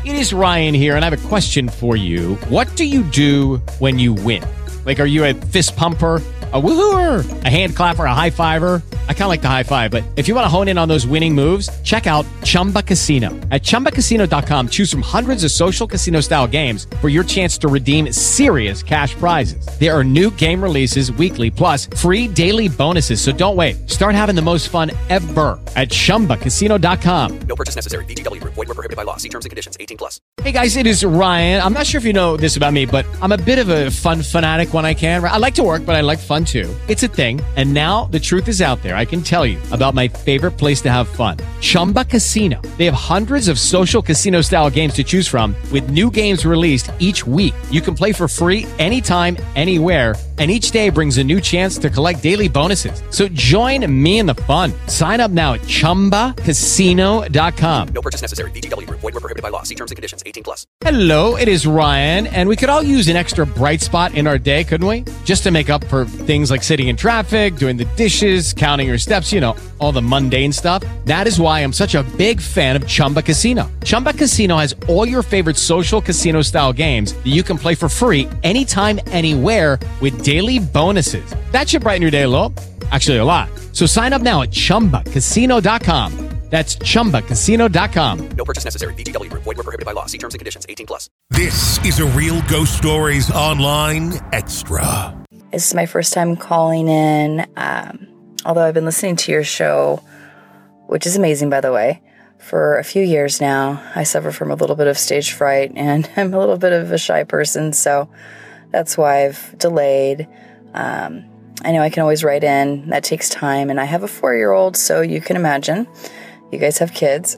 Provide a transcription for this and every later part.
It is Ryan here, and I have a question for you. What do you do when you win? Like, are you a fist pumper, a woohooer, a hand clapper, a high fiver? I kind of like the high five, but if you want to hone in on those winning moves, check out Chumba Casino. At ChumbaCasino.com, choose from hundreds of social casino-style games for your chance to redeem serious cash prizes. There are new game releases weekly, plus free daily bonuses. So don't wait. Start having the most fun ever at ChumbaCasino.com. No purchase necessary. VGW Group. Void where prohibited by law. See terms and conditions. 18+. Hey guys, it is Ryan. I'm not sure if you know this about me, but I'm a bit of a fun fanatic when I can. I like to work, but I like fun too. It's a thing. And now the truth is out there. I can tell you about my favorite place to have fun. Chumba Casino. They have hundreds of social casino style games to choose from with new games released each week. You can play for free anytime, anywhere. And each day brings a new chance to collect daily bonuses. So join me in the fun. Sign up now at ChumbaCasino.com. No purchase necessary. VGW Group. Void where prohibited by law. See terms and conditions. 18+. Hello, it is Ryan, and we could all use an extra bright spot in our day, couldn't we? Just to make up for things like sitting in traffic, doing the dishes, counting your steps, you know, all the mundane stuff. That is why I'm such a big fan of Chumba Casino. Chumba Casino has all your favorite social casino-style games that you can play for free anytime, anywhere with daily bonuses. That should brighten your day a little. Actually, a lot. So sign up now at ChumbaCasino.com. That's ChumbaCasino.com. No purchase necessary. VGW Group. Void where prohibited by law. See terms and conditions. 18+. This is a Real Ghost Stories Online Extra. This is my first time calling in, although I've been listening to your show, which is amazing, by the way, for a few years now. I suffer from a little bit of stage fright, and I'm a little bit of a shy person, so that's why I've delayed. I know I can always write in. That takes time, and I have a 4-year-old, so you can imagine. You guys have kids.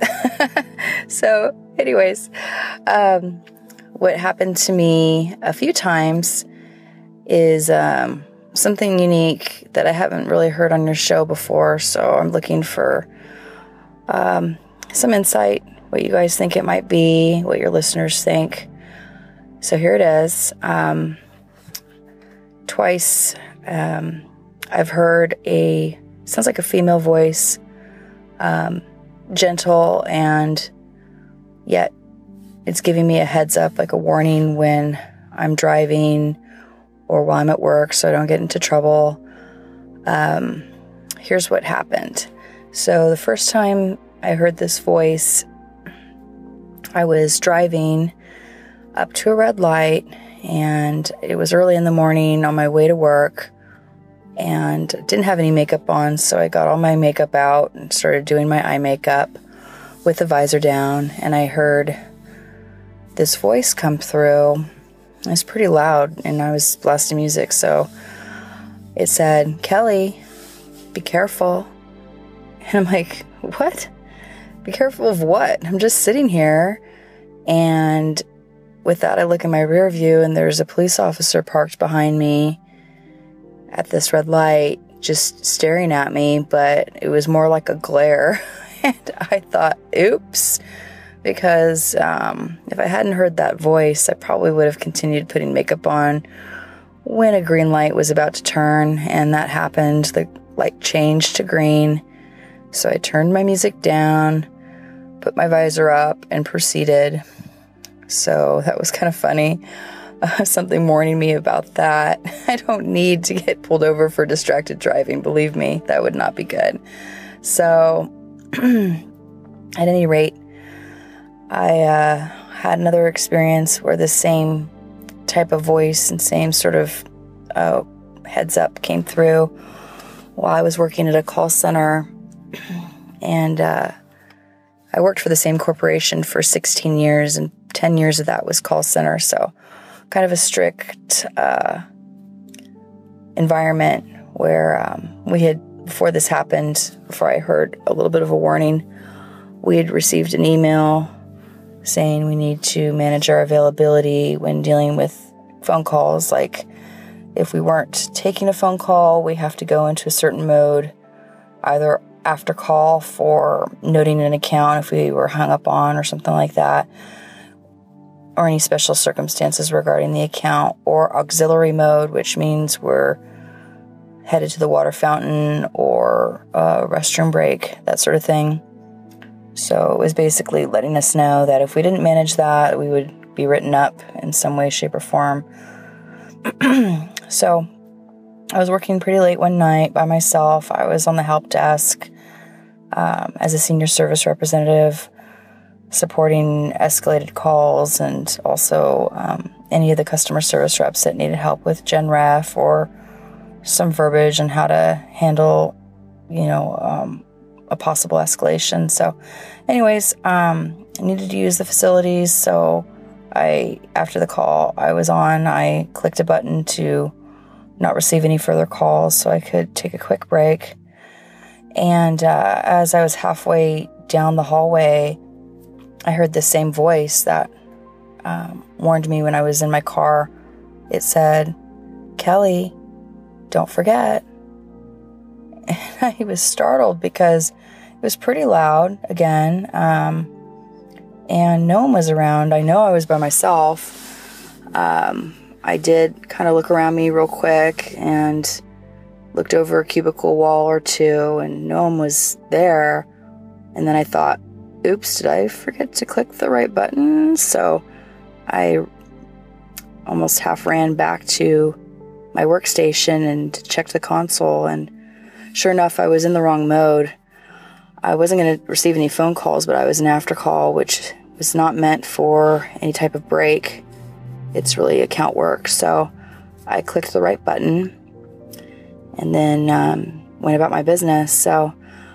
So, anyways, what happened to me a few times is something unique that I haven't really heard on your show before, so I'm looking for some insight, what you guys think it might be, what your listeners think. So here it is. Twice I've heard sounds like a female voice, gentle, and yet it's giving me a heads up, like a warning when I'm driving or while I'm at work so I don't get into trouble. Here's what happened. So the first time I heard this voice, I was driving up to a red light, and it was early in the morning on my way to work, and didn't have any makeup on, so I got all my makeup out and started doing my eye makeup with the visor down, and I heard this voice come through. It was pretty loud, and I was blasting music, so it said, "Kelly, be careful." And I'm like, what? Be careful of what? I'm just sitting here. And with that, I look in my rear view, and there's a police officer parked behind me at this red light, just staring at me, but it was more like a glare. And I thought, oops, because if I hadn't heard that voice, I probably would have continued putting makeup on when a green light was about to turn, and that happened. The light changed to green, so I turned my music down, put my visor up, and proceeded. So that was kind of funny. Something warning me about that. I don't need to get pulled over for distracted driving. Believe me, that would not be good. So, at any rate, I had another experience where the same type of voice and same sort of heads up came through while I was working at a call center. And I worked for the same corporation for 16 years, and 10 years of that was call center. So kind of a strict environment where we had, before this happened, before I heard a little bit of a warning, we had received an email saying we need to manage our availability when dealing with phone calls. Like, if we weren't taking a phone call, we have to go into a certain mode, either after call for noting an account if we were hung up on or something like that, or any special circumstances regarding the account, or auxiliary mode, which means we're headed to the water fountain or a restroom break, that sort of thing. So it was basically letting us know that if we didn't manage that, we would be written up in some way, shape, or form. So I was working pretty late one night by myself. I was on the help desk as a senior service representative, supporting escalated calls and also any of the customer service reps that needed help with Gen Ref or some verbiage on how to handle, a possible escalation. So anyways, I needed to use the facilities. So after the call I was on, I clicked a button to not receive any further calls so I could take a quick break. And as I was halfway down the hallway, I heard the same voice that warned me when I was in my car. It said, "Kelly, don't forget." And I was startled because it was pretty loud again, and no one was around. I know I was by myself. I did kind of look around me real quick and looked over a cubicle wall or two, and no one was there. And then I thought, oops, did I forget to click the right button? So I almost half ran back to my workstation and checked the console, and sure enough, I was in the wrong mode. I wasn't going to receive any phone calls, but I was an after call, which was not meant for any type of break. It's really account work. So I clicked the right button and then went about my business. So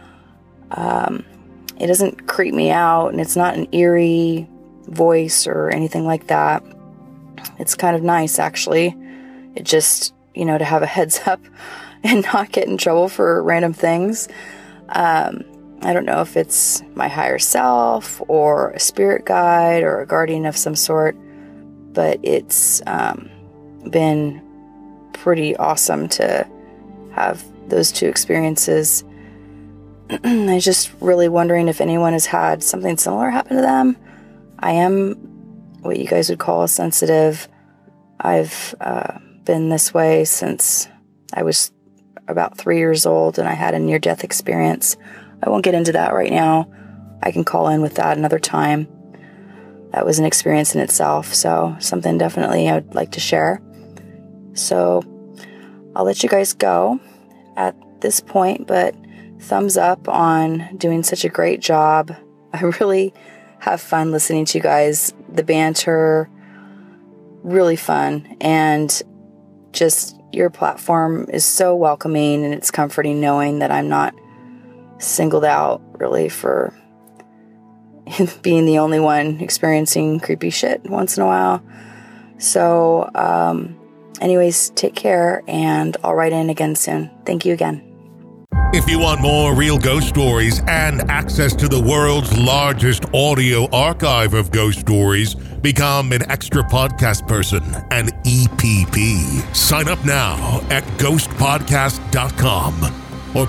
it doesn't creep me out, and it's not an eerie voice or anything like that. It's kind of nice, actually. It just, to have a heads up and not get in trouble for random things. I don't know if it's my higher self or a spirit guide or a guardian of some sort, but it's been pretty awesome to have those two experiences. I was just really wondering if anyone has had something similar happen to them. I am what you guys would call a sensitive. I've been this way since I was about 3 years old, and I had a near-death experience. I won't get into that right now. I can call in with that another time. That was an experience in itself, so something definitely I would like to share. So I'll let you guys go at this point, but thumbs up on doing such a great job. I really have fun listening to you guys. The banter, really fun, and just your platform is so welcoming, and it's comforting knowing that I'm not singled out really for being the only one experiencing creepy shit once in a while. So anyways, take care, and I'll write in again soon. Thank you again. If you want more real ghost stories and access to the world's largest audio archive of ghost stories, become an extra podcast person, an EPP. Sign up now at ghostpodcast.com or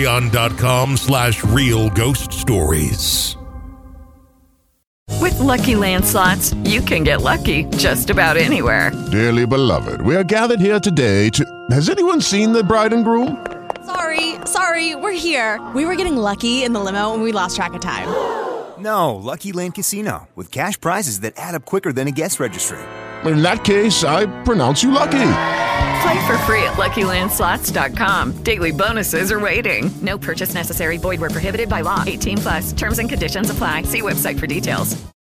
patreon.com/realghoststories. With Lucky Land Slots, you can get lucky just about anywhere. Dearly beloved, we are gathered here today to... Has anyone seen the bride and groom? Sorry, we're here. We were getting lucky in the limo and we lost track of time. No, Lucky Land Casino, with cash prizes that add up quicker than a guest registry. In that case, I pronounce you lucky. Play for free at LuckyLandSlots.com. Daily bonuses are waiting. No purchase necessary. Void where prohibited by law. 18+. Terms and conditions apply. See website for details.